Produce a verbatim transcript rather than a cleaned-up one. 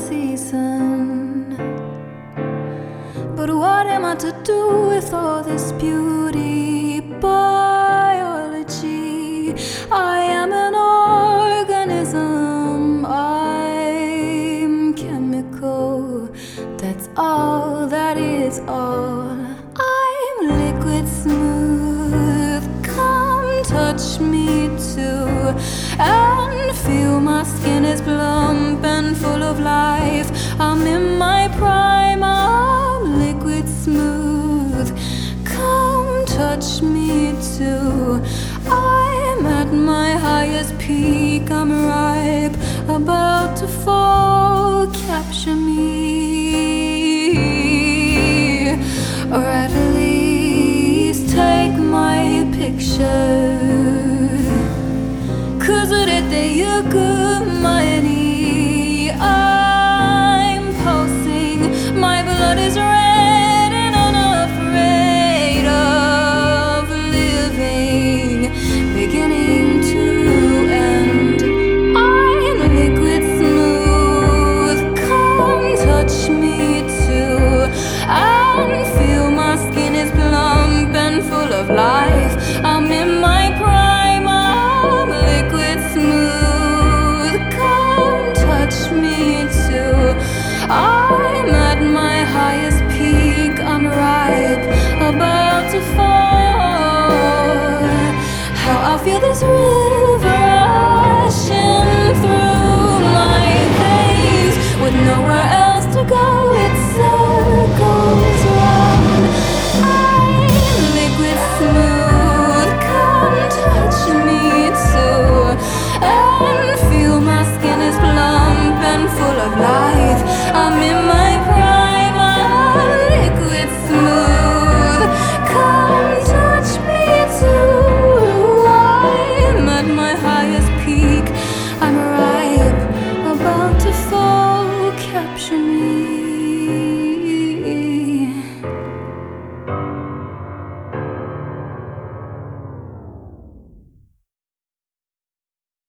season. But what am I to do with all this beauty? Biology, I am an organism, I'm chemical, that's all, that is all. I'm liquid smooth, come touch me too, and feel my skin is plump and full of life. I'm in my prime, I'm liquid smooth, come touch me too. I'm at my highest peak, I'm ripe, about to fall, capture me, or at least take my picture. Cause urete yukumaeni, I'm pulsing, my blood is red and unafraid of living, beginning to end. I'm liquid smooth, come touch me too, and feel my skin is plump and full of life.